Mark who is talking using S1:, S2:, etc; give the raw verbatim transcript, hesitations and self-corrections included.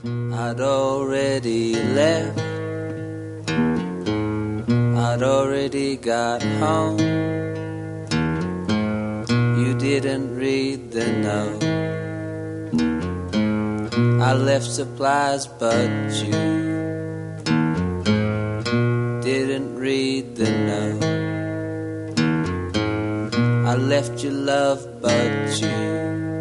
S1: I'd already left, I'd already got home. You didn't read the note. I left supplies but you didn't read the note. I left you love but you